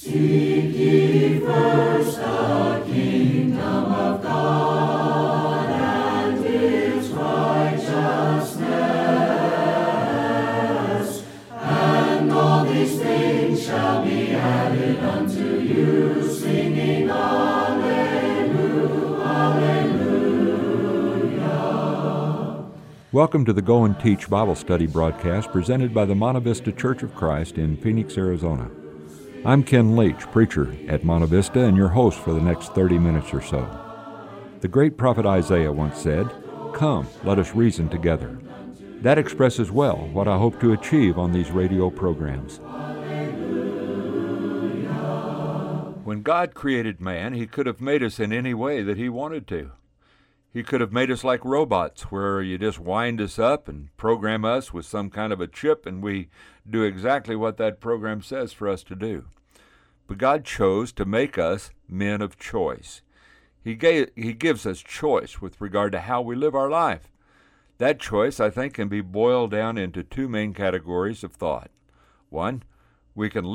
Seek ye first the kingdom of God and His righteousness, and all these things shall be added unto you, singing Alleluia, Alleluia. Welcome to the Go and Teach Bible Study broadcast presented by the Monte Vista Church of Christ in Phoenix, Arizona. I'm Ken Leach, preacher at Monte Vista, and your host for the next 30 minutes or so. The great prophet Isaiah once said, "Come, let us reason together." That expresses well what I hope to achieve on these radio programs. When God created man, He could have made us in any way that He wanted to. He could have made us like robots, where you just wind us up and program us with some kind of a chip, and we do exactly what that program says for us to do. But God chose to make us men of choice. He gives us choice with regard to how we live our life. That choice, I think, can be boiled down into two main categories of thought. One, we can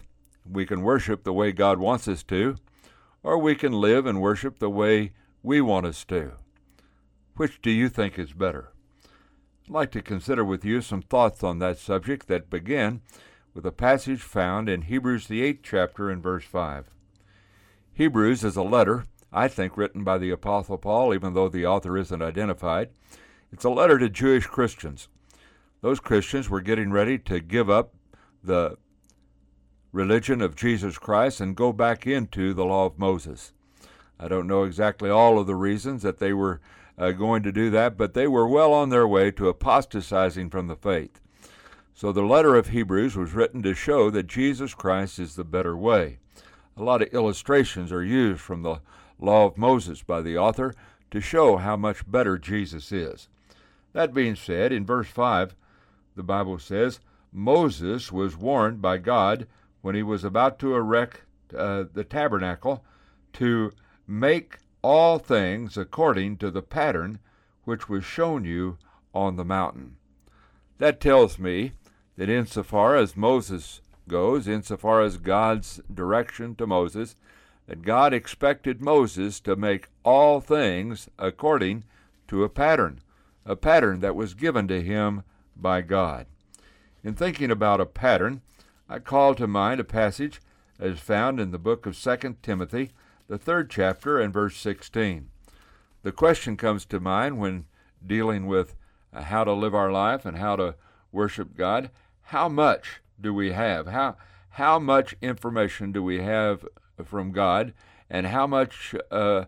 worship the way God wants us to, or we can live and worship the way we want us to. Which do you think is better? I'd like to consider with you some thoughts on that subject that begin with a passage found in Hebrews, the 8th chapter, and verse 5. Hebrews is a letter, I think, written by the Apostle Paul, even though the author isn't identified. It's a letter to Jewish Christians. Those Christians were getting ready to give up the religion of Jesus Christ and go back into the law of Moses. I don't know exactly all of the reasons that they were going to do that, but they were well on their way to apostatizing from the faith. So the letter of Hebrews was written to show that Jesus Christ is the better way. A lot of illustrations are used from the law of Moses by the author to show how much better Jesus is. That being said, in verse 5, the Bible says, Moses was warned by God when he was about to erect the tabernacle to make all things according to the pattern which was shown you on the mountain. That tells me that insofar as Moses goes, insofar as God's direction to Moses, that God expected Moses to make all things according to a pattern that was given to him by God. In thinking about a pattern, I call to mind a passage that is found in the book of 2 Timothy, the 3rd chapter and verse 16. The question comes to mind when dealing with how to live our life and how to worship God. How much do we have? How much information do we have from God, and how much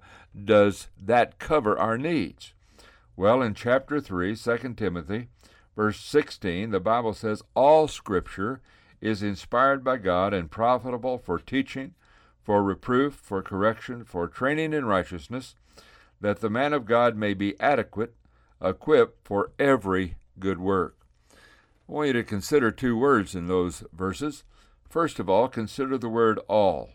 does that cover our needs? Well, in chapter 3, 2 Timothy, verse 16, the Bible says, "All Scripture is inspired by God and profitable for teaching, for reproof, for correction, for training in righteousness, that the man of God may be adequate, equipped for every good work." I want you to consider two words in those verses. First of all, consider the word all.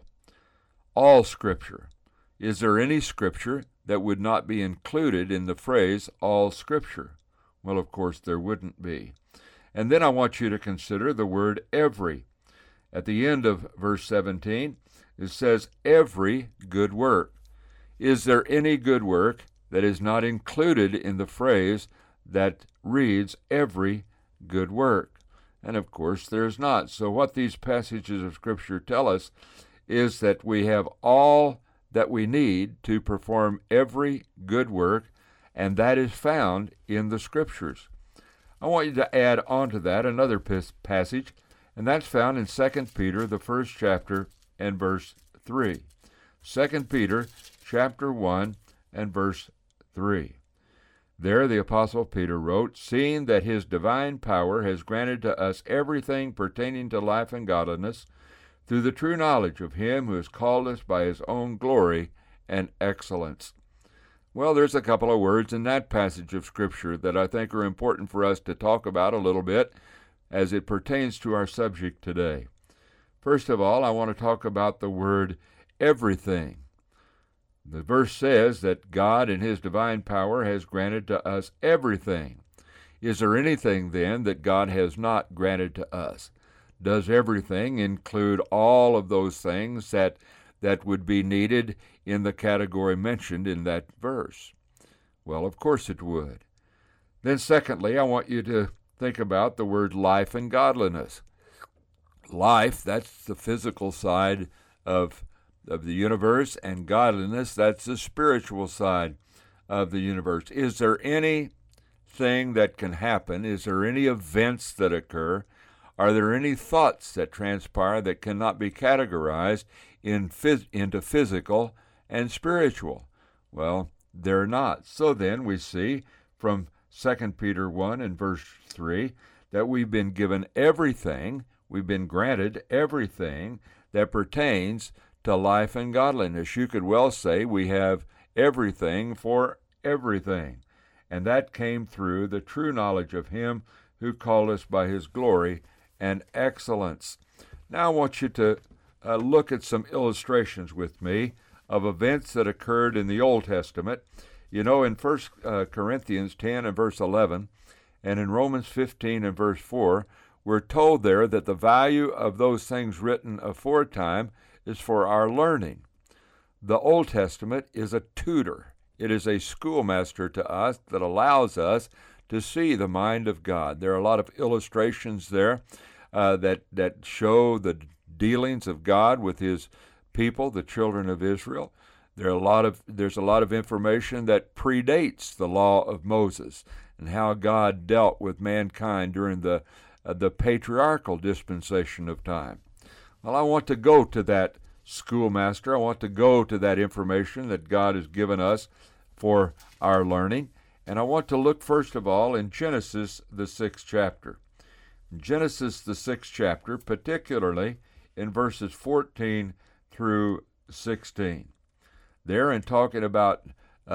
All Scripture. Is there any Scripture that would not be included in the phrase all Scripture? Well, of course, there wouldn't be. And then I want you to consider the word every. At the end of verse 17, it says, every good work. Is there any good work that is not included in the phrase that reads every good work? And of course there's not. So what these passages of Scripture tell us is that we have all that we need to perform every good work, and that is found in the Scriptures. I want you to add on to that another passage, and that's found in 2 Peter, the 1st chapter, and verse 3. 2 Peter, chapter 1, and verse 3. There the Apostle Peter wrote, "Seeing that His divine power has granted to us everything pertaining to life and godliness, through the true knowledge of Him who has called us by His own glory and excellence." Well, there's a couple of words in that passage of Scripture that I think are important for us to talk about a little bit as it pertains to our subject today. First of all, I want to talk about the word everything. The verse says that God in His divine power has granted to us everything. Is there anything then that God has not granted to us? does everything include all of those things that would be needed in the category mentioned in that verse? Well, of course it would. Then secondly, I want you to think about the word life and godliness. Life, that's the physical side of the universe, and godliness, that's the spiritual side of the universe. Is there anything that can happen? Is there any events that occur? Are there any thoughts that transpire that cannot be categorized into physical and spiritual? Well, they're not. So then we see from 2 Peter 1 and verse 3 that we've been given everything, we've been granted everything that pertains to life and godliness. You could well say we have everything for everything. And that came through the true knowledge of Him who called us by His glory and excellence. Now I want you to look at some illustrations with me of events that occurred in the Old Testament. You know, in 1 Corinthians 10 and verse 11, and in Romans 15 and verse 4, we're told there that the value of those things written aforetime is for our learning. The Old Testament is a tutor. It is a schoolmaster to us that allows us to see the mind of God. There are a lot of illustrations there that show the dealings of God with His people, the children of Israel. There's a lot of information that predates the law of Moses and how God dealt with mankind during the patriarchal dispensation of time. Well, I want to go to that schoolmaster. I want to go to that information that God has given us for our learning. And I want to look first of all in Genesis, the 6th chapter. Genesis, the 6th chapter, particularly in verses 14 through 16. There, in talking about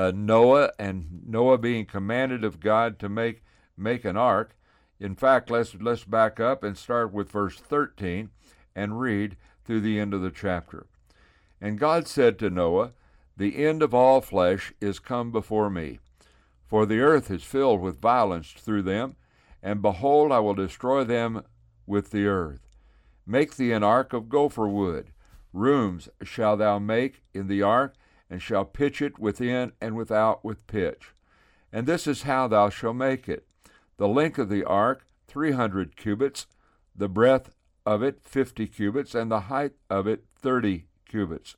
Noah and Noah being commanded of God to make an ark. In fact, let's back up and start with verse 13 and read through the end of the chapter. And God said to Noah, "The end of all flesh is come before me, for the earth is filled with violence through them, and behold, I will destroy them with the earth. Make thee an ark of gopher wood. Rooms shalt thou make in the ark, and shall pitch it within and without with pitch. And this is how thou shalt make it. The length of the ark 300 cubits, the breadth of it 50 cubits, and the height of it 30 cubits.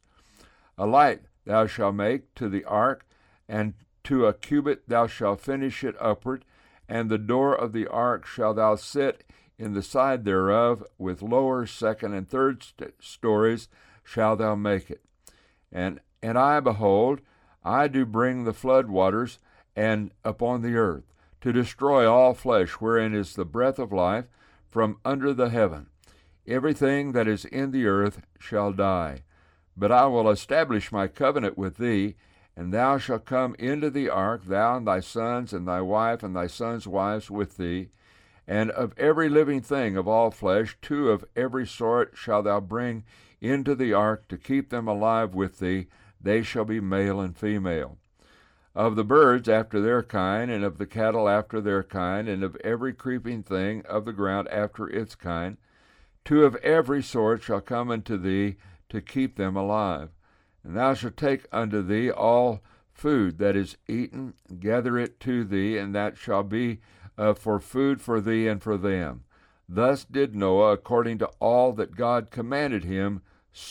A light thou shalt make to the ark, and to a cubit thou shalt finish it upward, and the door of the ark shalt thou set in the side thereof, with lower, second, and third stories shalt thou make it. And I, behold, I do bring the flood waters and upon the earth, to destroy all flesh, wherein is the breath of life, from under the heaven. Everything that is in the earth shall die. But I will establish my covenant with thee, and thou shalt come into the ark, thou and thy sons, and thy wife, and thy sons' wives with thee. And of every living thing of all flesh, 2 of every sort shalt thou bring into the ark, to keep them alive with thee. They shall be male and female. Of the birds after their kind, and of the cattle after their kind, and of every creeping thing of the ground after its kind, 2 of every sort shall come unto thee, to keep them alive. And thou shalt take unto thee all food that is eaten, gather it to thee, and that shall be for food for thee and for them. Thus did Noah, according to all that God commanded him,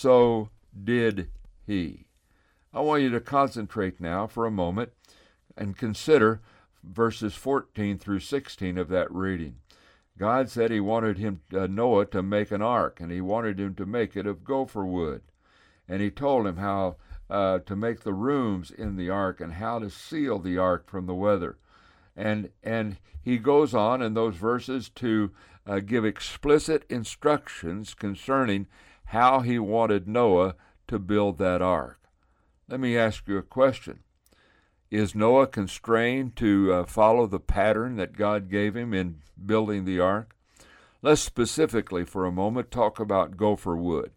so did he." I want you to concentrate now for a moment and consider verses 14 through 16 of that reading. God said He wanted Noah to make an ark, and He wanted him to make it of gopher wood. And He told him how to make the rooms in the ark and how to seal the ark from the weather. And He goes on in those verses to give explicit instructions concerning how He wanted Noah to build that ark. Let me ask you a question. Is Noah constrained to follow the pattern that God gave him in building the ark? Let's specifically for a moment talk about gopher wood.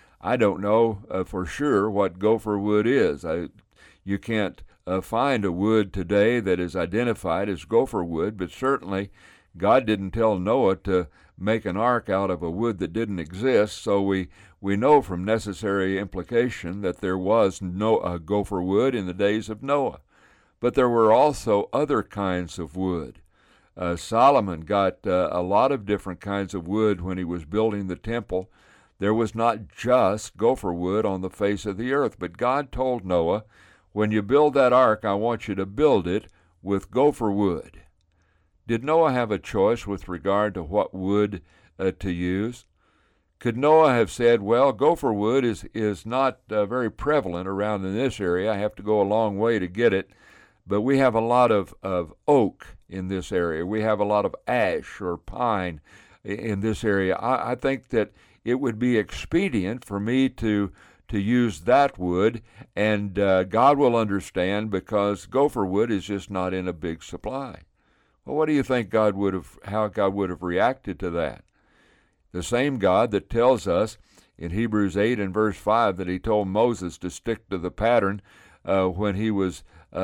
I don't know for sure what gopher wood is. You can't find a wood today that is identified as gopher wood, but certainly God didn't tell Noah to make an ark out of a wood that didn't exist, so we know from necessary implication that there was no gopher wood in the days of Noah. But there were also other kinds of wood. Solomon got a lot of different kinds of wood when he was building the temple. There was not just gopher wood on the face of the earth, but God told Noah, when you build that ark, I want you to build it with gopher wood. Did Noah have a choice with regard to what wood to use? Could Noah have said, well, gopher wood is not very prevalent around in this area. I have to go a long way to get it. But we have a lot of oak in this area. We have a lot of ash or pine in this area. I think that it would be expedient for me to use that wood, and God will understand, because gopher wood is just not in a big supply. Well, what do you think how God would have reacted to that? The same God that tells us in Hebrews 8 and verse 5 that he told Moses to stick to the pattern when he was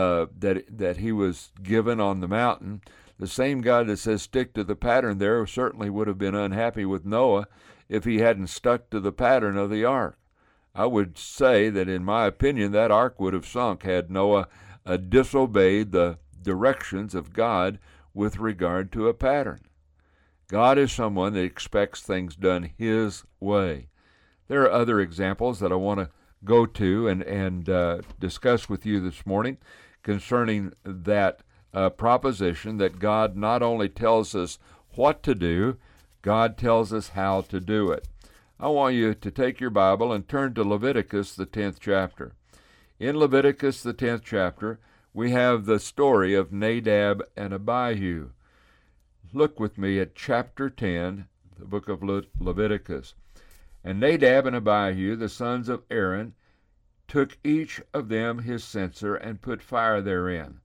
that he was given on the mountain, the same God that says stick to the pattern there certainly would have been unhappy with Noah if he hadn't stuck to the pattern of the ark. I would say that, in my opinion, that ark would have sunk had Noah disobeyed the directions of God with regard to a pattern. God is someone that expects things done His way. There are other examples that I want to go to and discuss with you this morning concerning that proposition that God not only tells us what to do, God tells us how to do it. I want you to take your Bible and turn to Leviticus, the 10th chapter. In Leviticus, the 10th chapter, we have the story of Nadab and Abihu. Look with me at chapter 10, the book of Leviticus. And Nadab and Abihu, the sons of Aaron, took each of them his censer and put fire therein,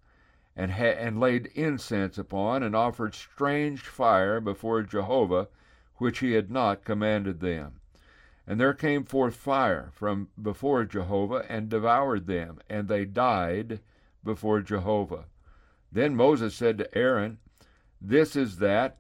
and laid incense upon, and offered strange fire before Jehovah, which he had not commanded them. And there came forth fire from before Jehovah, and devoured them, and they died before Jehovah. Then Moses said to Aaron, This is that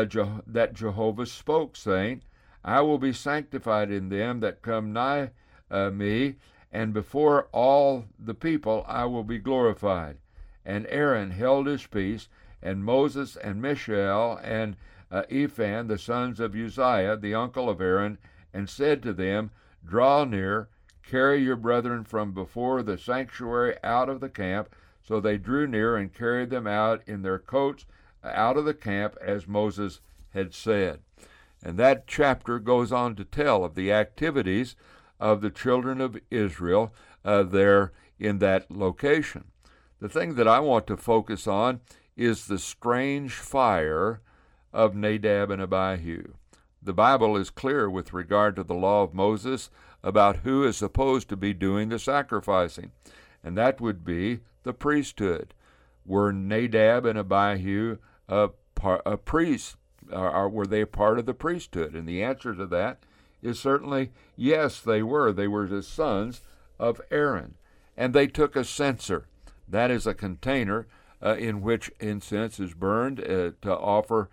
Jehovah spoke, saying, I will be sanctified in them that come nigh me, and before all the people I will be glorified. And Aaron held his peace, and Moses and Mishael and Ethan, the sons of Uzziah, the uncle of Aaron, and said to them, Draw near, carry your brethren from before the sanctuary out of the camp. So they drew near and carried them out in their coats out of the camp, as Moses had said. And that chapter goes on to tell of the activities of the children of Israel there in that location. The thing that I want to focus on is the strange fire of Nadab and Abihu. The Bible is clear with regard to the law of Moses about who is supposed to be doing the sacrificing, and that would be the priesthood. Were Nadab and Abihu a priest? Were they a part of the priesthood? And the answer to that is certainly yes, they were. They were the sons of Aaron. And they took a censer. That is a container in which incense is burned to offer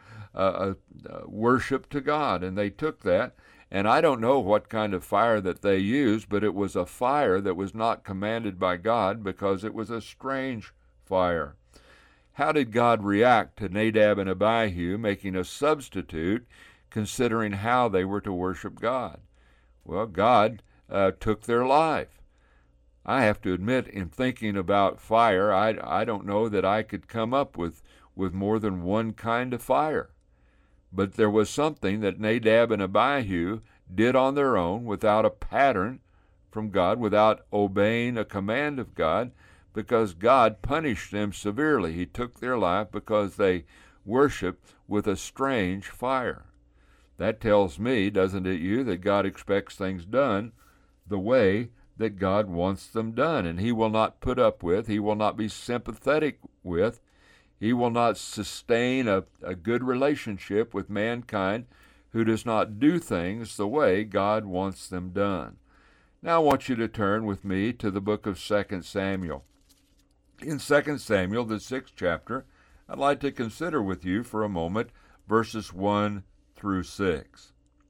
worship to God. And they took that. And I don't know what kind of fire that they used, but it was a fire that was not commanded by God, because it was a strange fire. How did God react to Nadab and Abihu making a substitute, considering how they were to worship God? Well, God took their life. I have to admit, in thinking about fire, I don't know that I could come up with more than one kind of fire. But there was something that Nadab and Abihu did on their own, without a pattern from God, without obeying a command of God, because God punished them severely. He took their life because they worshiped with a strange fire. That tells me, doesn't it you, that God expects things done the way that God wants them done, and He will not put up with, He will not be sympathetic with, He will not sustain a good relationship with mankind who does not do things the way God wants them done. Now I want you to turn with me to the book of 2 Samuel. In 2 Samuel, the 6th chapter, I'd like to consider with you for a moment verses 1 through 6.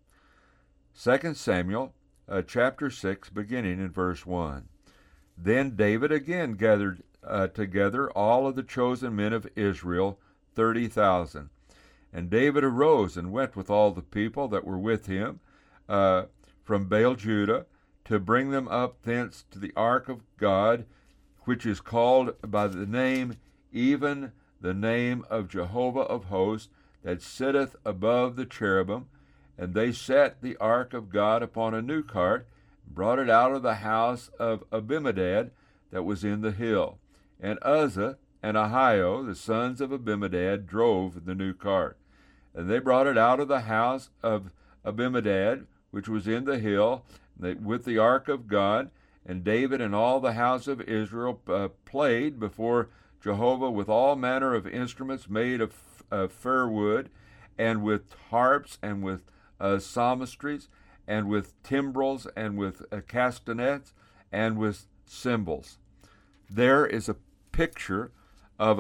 2 Samuel chapter 6, beginning in verse 1. Then David again gathered together all of the chosen men of Israel, 30,000. And David arose and went with all the people that were with him from Baal Judah, to bring them up thence to the ark of God, which is called by the name, even the name of Jehovah of hosts, that sitteth above the cherubim. And they set the ark of God upon a new cart, and brought it out of the house of Abinadab that was in the hill. And Uzzah and Ahio, the sons of Abinadab, drove the new cart. And they brought it out of the house of Abinadab, which was in the hill, with the ark of God. And David and all the house of Israel played before Jehovah with all manner of instruments made of fir wood, and with harps, and with psalmistries, and with timbrels, and with castanets, and with cymbals. There is a picture of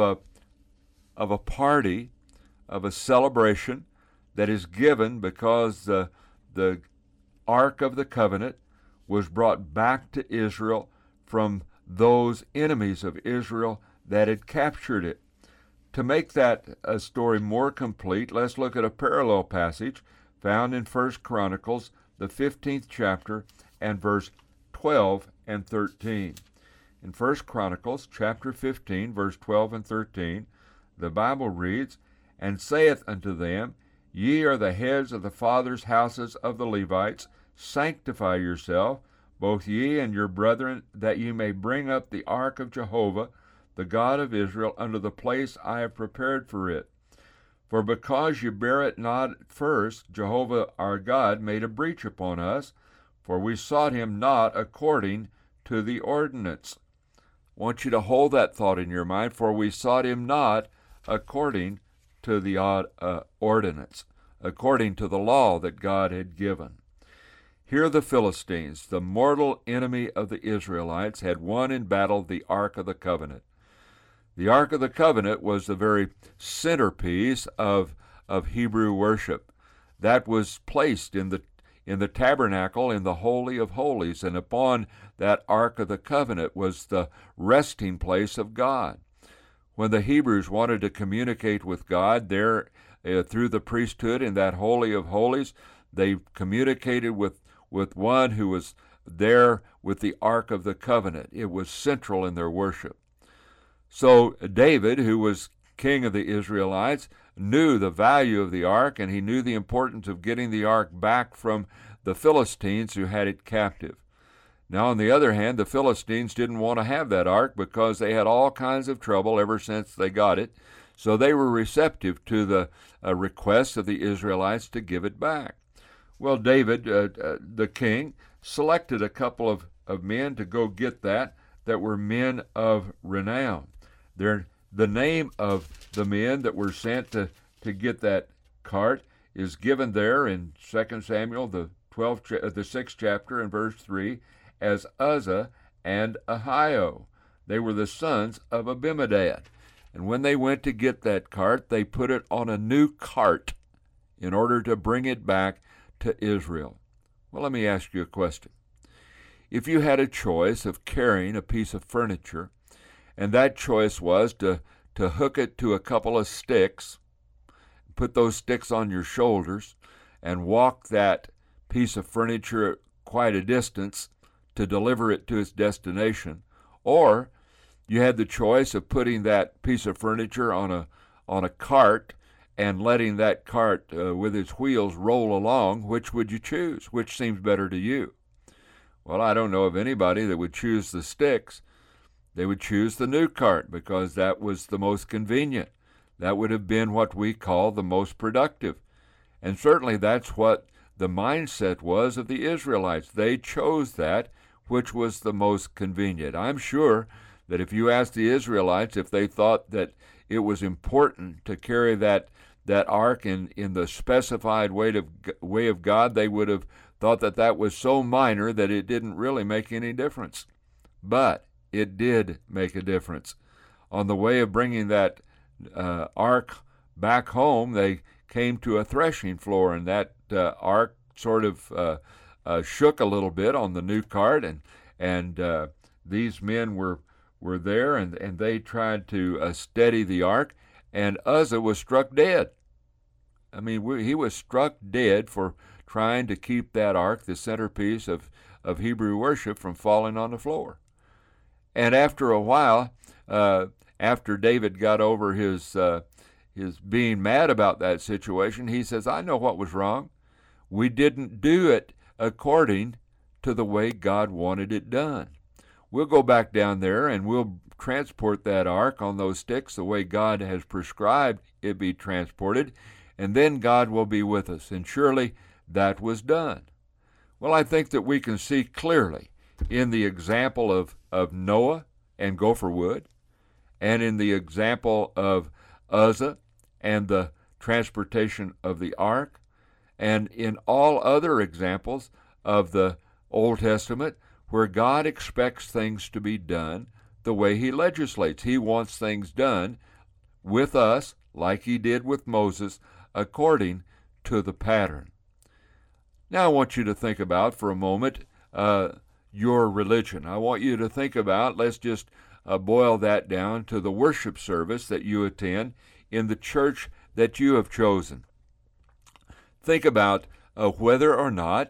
a party, of a celebration that is given because the Ark of the Covenant was brought back to Israel from those enemies of Israel that had captured it. To make that story more complete, let's look at a parallel passage found in 1 Chronicles, the 15th chapter, and verse 12 and 13. In 1 Chronicles, chapter 15, verse 12 and 13, the Bible reads, And saith unto them, Ye are the heads of the fathers' houses of the Levites. Sanctify yourself, both ye and your brethren, that ye may bring up the ark of Jehovah, the God of Israel, unto the place I have prepared for it. For because ye bear it not at first, Jehovah our God made a breach upon us, for we sought him not according to the ordinance. I want you to hold that thought in your mind, for we sought him not according to the ordinance, according to the law that God had given. Here the Philistines, the mortal enemy of the Israelites, had won in battle the Ark of the Covenant. The Ark of the Covenant was the very centerpiece of Hebrew worship. That was placed in the tabernacle in the Holy of Holies, and upon that Ark of the Covenant was the resting place of God. When the Hebrews wanted to communicate with God there through the priesthood in that Holy of Holies, they communicated with one who was there with the Ark of the Covenant. It was central in their worship. So David, who was king of the Israelites, knew the value of the ark, and he knew the importance of getting the ark back from the Philistines who had it captive. Now, on the other hand, the Philistines didn't want to have that ark because they had all kinds of trouble ever since they got it, so they were receptive to the request of the Israelites to give it back. Well, David, the king, selected a couple of men to go get that were men of renown. The name of the men that were sent to get that cart is given there in 2 Samuel, the 6th chapter, and verse 3, as Uzzah and Ahio. They were the sons of Abinadab. And when they went to get that cart, they put it on a new cart in order to bring it back to Israel. Well, let me ask you a question. If you had a choice of carrying a piece of furniture, and that choice was to hook it to a couple of sticks, put those sticks on your shoulders, and walk that piece of furniture quite a distance to deliver it to its destination, or you had the choice of putting that piece of furniture on a cart and letting that cart with its wheels roll along, which would you choose? Which seems better to you? Well, I don't know of anybody that would choose the sticks. They would choose the new cart because that was the most convenient. That would have been what we call the most productive. And certainly that's what the mindset was of the Israelites. They chose that which was the most convenient. I'm sure that if you asked the Israelites if they thought that it was important to carry that ark in the specified way of God, they would have thought that was so minor that it didn't really make any difference. But it did make a difference. On the way of bringing that ark back home, they came to a threshing floor, and that ark sort of shook a little bit on the new cart, and these men were there, and they tried to steady the ark, and Uzzah was struck dead. I mean, he was struck dead for trying to keep that ark, the centerpiece of Hebrew worship, from falling on the floor. And after a while, after David got over his being mad about that situation, he says, I know what was wrong. We didn't do it according to the way God wanted it done. We'll go back down there and we'll transport that ark on those sticks the way God has prescribed it be transported, and then God will be with us. And surely that was done. Well, I think that we can see clearly in the example of Noah and gopher wood, and in the example of Uzzah and the transportation of the ark, and in all other examples of the Old Testament where God expects things to be done the way he legislates. He wants things done with us, like he did with Moses, according to the pattern. Now I want you to think about for a moment your religion. I want you to think about, let's just boil that down to the worship service that you attend in the church that you have chosen. Think about whether or not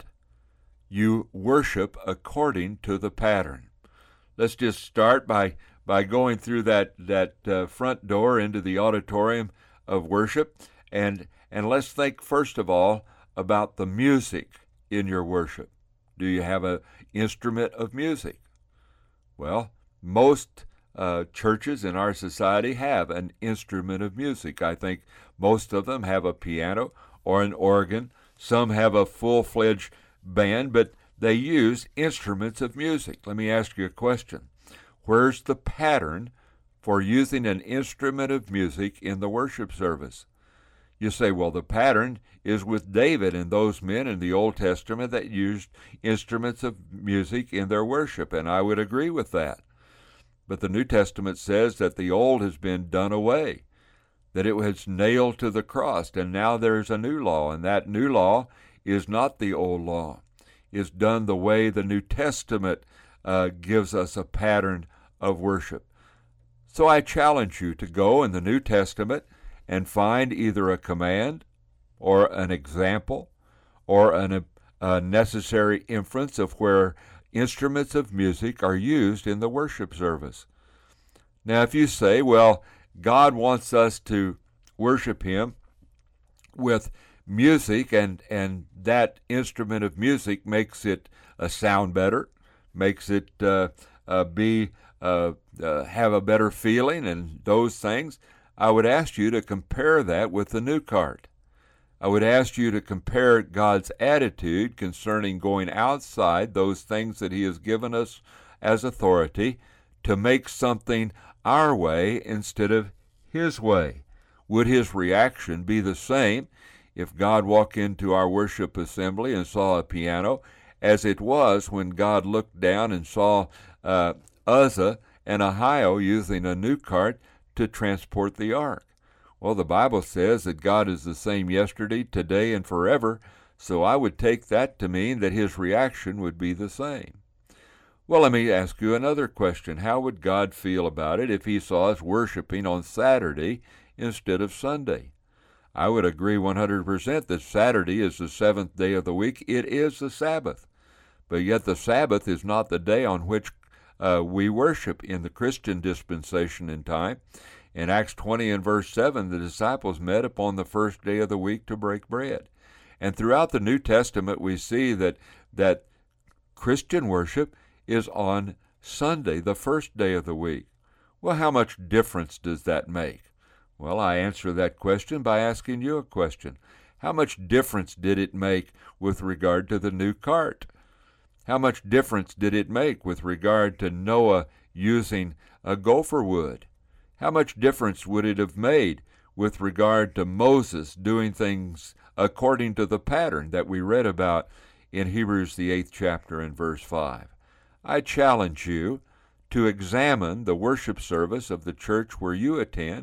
you worship according to the pattern. Let's just start by going through that front door into the auditorium of worship, and let's think first of all about the music in your worship. Do you have an instrument of music? Well, most churches in our society have an instrument of music. I think most of them have a piano or an organ. Some have a full-fledged band, but they use instruments of music. Let me ask you a question. Where's the pattern for using an instrument of music in the worship service? You say, well, the pattern is with David and those men in the Old Testament that used instruments of music in their worship, and I would agree with that. But the New Testament says that the old has been done away, that it was nailed to the cross, and now there's a new law, and that new law is not the old law. It's done the way the New Testament gives us a pattern of worship. So I challenge you to go in the New Testament and find either a command or an example or a necessary inference of where instruments of music are used in the worship service. Now, if you say, well, God wants us to worship him with music, and that instrument of music makes it sound better, makes it have a better feeling and those things, I would ask you to compare that with the new cart. I would ask you to compare God's attitude concerning going outside those things that he has given us as authority to make something our way instead of his way. Would his reaction be the same if God walked into our worship assembly and saw a piano as it was when God looked down and saw Uzzah and Ahio using a new cart to transport the ark? Well, the Bible says that God is the same yesterday, today, and forever, so I would take that to mean that his reaction would be the same. Well, let me ask you another question. How would God feel about it if he saw us worshiping on Saturday instead of Sunday? I would agree 100% that Saturday is the seventh day of the week. It is the Sabbath. But yet the Sabbath is not the day on which we worship in the Christian dispensation in time. In Acts 20 and verse 7, the disciples met upon the first day of the week to break bread. And throughout the New Testament, we see that Christian worship is on Sunday, the first day of the week. Well, how much difference does that make? Well, I answer that question by asking you a question. How much difference did it make with regard to the new cart? How much difference did it make with regard to Noah using a gopher wood? How much difference would it have made with regard to Moses doing things according to the pattern that we read about in Hebrews the 8th chapter and verse 5? I challenge you to examine the worship service of the church where you attend,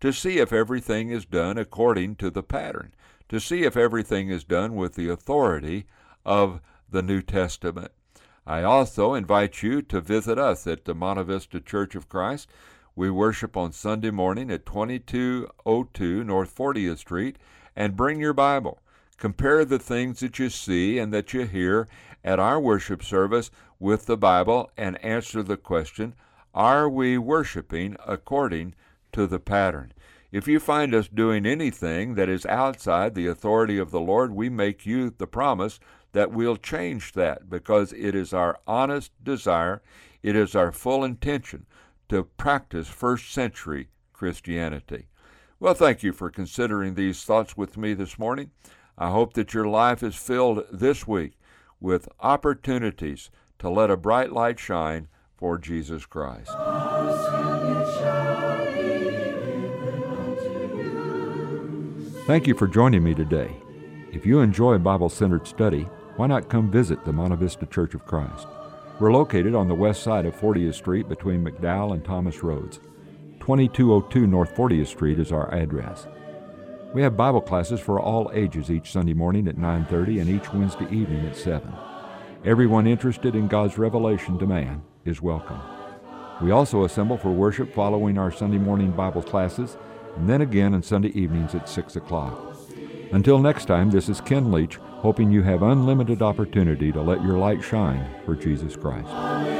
to see if everything is done according to the pattern, to see if everything is done with the authority of the New Testament. I also invite you to visit us at the Monte Vista Church of Christ. We worship on Sunday morning at 2202 North 40th Street, and bring your Bible. Compare the things that you see and that you hear at our worship service with the Bible and answer the question, are we worshiping according to the pattern? If you find us doing anything that is outside the authority of the Lord, we make you the promise that we'll change that, because it is our honest desire, it is our full intention to practice first century Christianity. Well, thank you for considering these thoughts with me this morning. I hope that your life is filled this week with opportunities to let a bright light shine for Jesus Christ. Thank you for joining me today. If you enjoy Bible-centered study, why not come visit the Monte Vista Church of Christ? We're located on the west side of 40th Street between McDowell and Thomas Roads. 2202 North 40th Street is our address. We have Bible classes for all ages each Sunday morning at 9:30 and each Wednesday evening at 7. Everyone interested in God's revelation to man is welcome. We also assemble for worship following our Sunday morning Bible classes, and then again on Sunday evenings at 6 o'clock. Until next time, this is Ken Leach, hoping you have unlimited opportunity to let your light shine for Jesus Christ.